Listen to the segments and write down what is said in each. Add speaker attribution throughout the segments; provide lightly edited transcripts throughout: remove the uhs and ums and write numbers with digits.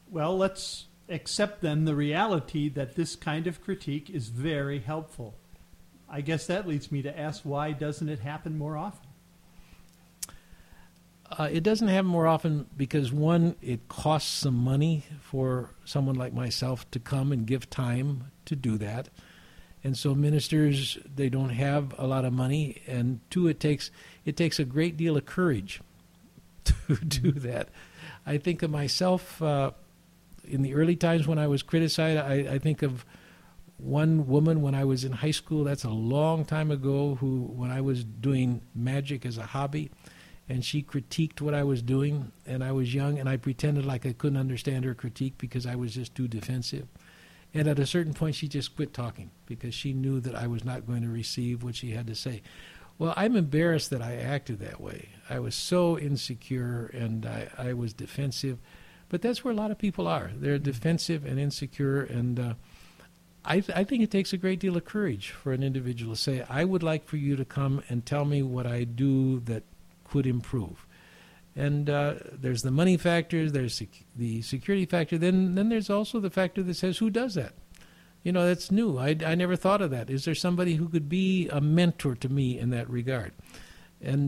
Speaker 1: Well, let's accept then the reality that this kind of critique is very helpful. I guess that leads me to ask, why doesn't it happen more often?
Speaker 2: It doesn't happen more often because, one, it costs some money for someone like myself to come and give time to do that. And so ministers, they don't have a lot of money. And two, it takes a great deal of courage to do that. I think of myself in the early times when I was criticized. I think of one woman when I was in high school. That's a long time ago, who, when I was doing magic as a hobby, and she critiqued what I was doing, and I was young, and I pretended like I couldn't understand her critique because I was just too defensive. And at a certain point, she just quit talking because she knew that I was not going to receive what she had to say. Well, I'm embarrassed that I acted that way. I was so insecure, and I was defensive. But that's where a lot of people are. They're defensive and insecure, and I think it takes a great deal of courage for an individual to say, I would like for you to come and tell me what I do that could improve. And there's the money factor, there's the security factor, then there's also the factor that says, who does that? You know, that's new. I never thought of that. Is there somebody who could be a mentor to me in that regard? And,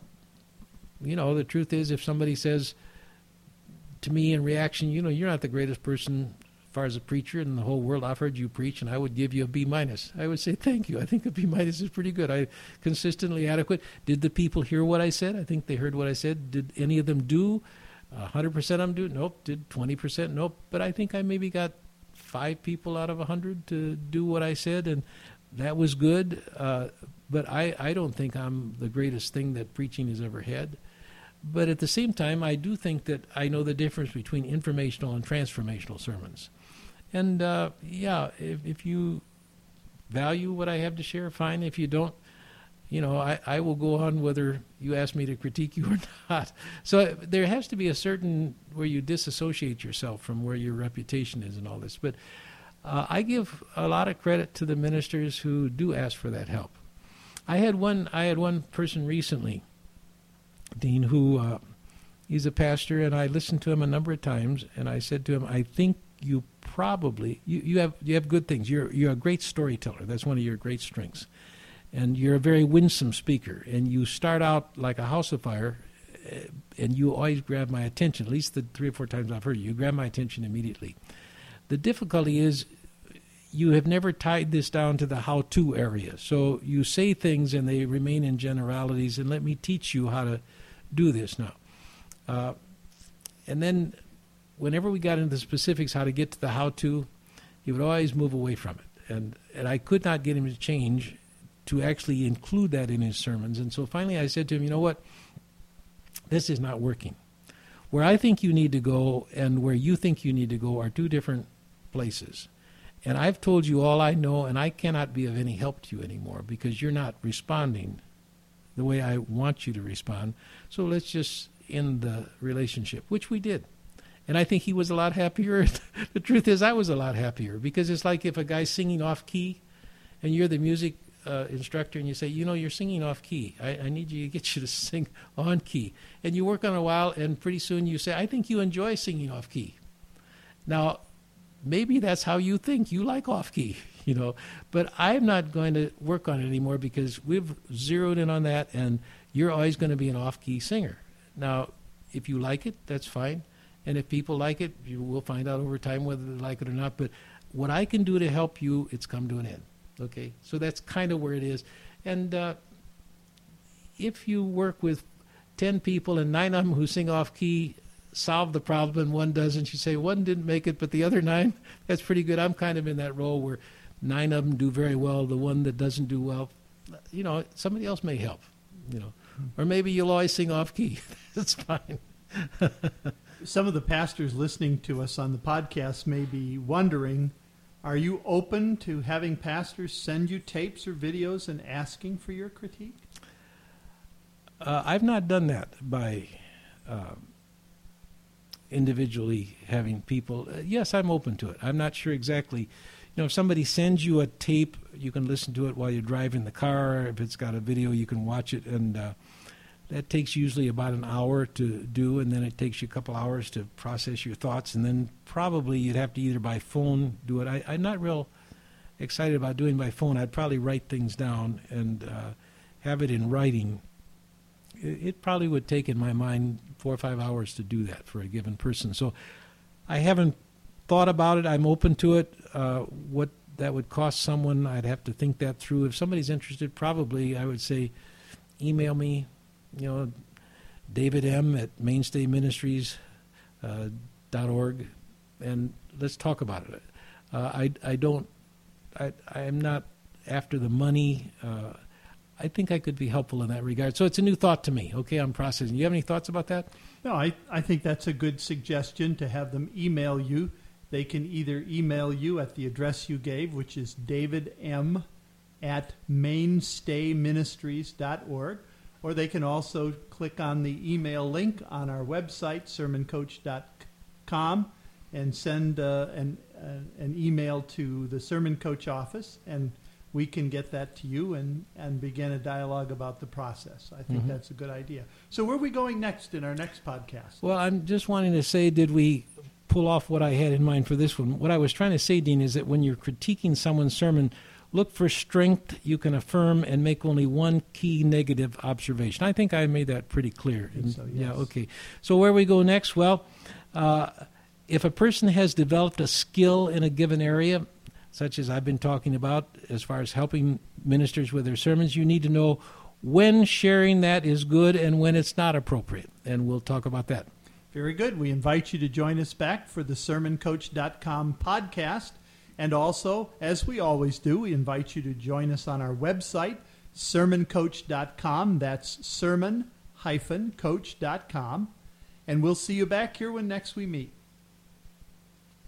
Speaker 2: you know, the truth is, if somebody says to me in reaction, you know, you're not the greatest person as far as a preacher in the whole world, I've heard you preach, and I would give you a B-. I would say, thank you. I think a B- is pretty good. I consistently adequate. Did the people hear what I said? I think they heard what I said. Did any of them do 100% of them do? Nope. Did 20%? Nope. But I think I maybe got 5 people out of 100 to do what I said, and that was good. But I don't think I'm the greatest thing that preaching has ever had. But at the same time, I do think that I know the difference between informational and transformational sermons. And, if you value what I have to share, fine. If you don't, you know, I will go on whether you ask me to critique you or not. So there has to be a certain where you disassociate yourself from where your reputation is and all this. But I give a lot of credit to the ministers who do ask for that help. I had one person recently, Dean, who he's a pastor, and I listened to him a number of times, and I said to him, I think you probably you have good things. You're a great storyteller. That's one of your great strengths. And you're a very winsome speaker, and you start out like a house of fire, and you always grab my attention. At least the 3 or 4 times I've heard you grab my attention immediately. The difficulty is you have never tied this down to the how-to area. So you say things, and they remain in generalities, and let me teach you how to do this now. And then whenever we got into the specifics, how to get to the how-to, he would always move away from it. And I could not get him to change to actually include that in his sermons. And so finally I said to him, you know what? This is not working. Where I think you need to go and where you think you need to go are 2 different places. And I've told you all I know, and I cannot be of any help to you anymore because you're not responding the way I want you to respond. So let's just end the relationship, which we did. And I think he was a lot happier. The truth is, I was a lot happier because it's like if a guy's singing off key and you're the music instructor and you say, you know, you're singing off key. I need you to get you to sing on key. And you work on it a while, and pretty soon you say, I think you enjoy singing off key. Now, maybe that's how you think. You like off key, you know. But I'm not going to work on it anymore because we've zeroed in on that, and you're always going to be an off key singer. Now, if you like it, that's fine. And if people like it, we'll find out over time whether they like it or not. But what I can do to help you, it's come to an end. Okay? So that's kind of where it is. And if you work with 10 people and 9 of them who sing off key solve the problem and 1 doesn't, you say 1 didn't make it, but the other 9, that's pretty good. I'm kind of in that role where 9 of them do very well. The 1 that doesn't do well, you know, somebody else may help, you know. Or maybe you'll always sing off key. That's fine.
Speaker 1: Some of the pastors listening to us on the podcast may be wondering, are you open to having pastors send you tapes or videos and asking for your critique?
Speaker 2: I've not done that by individually having people. Yes, I'm open to it. I'm not sure exactly. You know, if somebody sends you a tape, you can listen to it while you're driving the car. If it's got a video, you can watch it. And That takes usually about an hour to do, and then it takes you a couple hours to process your thoughts, and then probably you'd have to either by phone do it. I'm not real excited about doing by phone. I'd probably write things down and have it in writing. It probably would take, in my mind, 4 or 5 hours to do that for a given person. So I haven't thought about it. I'm open to it. What that would cost someone, I'd have to think that through. If somebody's interested, probably I would say email me, David M. at mainstayministries.org, and let's talk about it. I am not after the money. I think I could be helpful in that regard. So it's a new thought to me. Okay, I'm processing. You have any thoughts about that?
Speaker 1: No, I think that's a good suggestion to have them email you. They can either email you at the address you gave, which is davidm@mainstayministries.org, or they can also click on the email link on our website, sermoncoach.com, and send an email to the Sermon Coach office, and we can get that to you and begin a dialogue about the process. I think that's a good idea. So where are we going next in our next podcast?
Speaker 2: Well, I'm just wanting to say, did we pull off what I had in mind for this one? What I was trying to say, Dean, is that when you're critiquing someone's sermon, look for strength you can affirm and make only one key negative observation. I think I made that pretty clear.
Speaker 1: So, yes.
Speaker 2: Yeah, okay. So where we go next? Well, if a person has developed a skill in a given area, such as I've been talking about as far as helping ministers with their sermons, you need to know when sharing that is good and when it's not appropriate. And we'll talk about that.
Speaker 1: Very good. We invite you to join us back for the sermoncoach.com podcast. And also, as we always do, we invite you to join us on our website, sermoncoach.com. That's sermon-coach.com. And we'll see you back here when next we meet.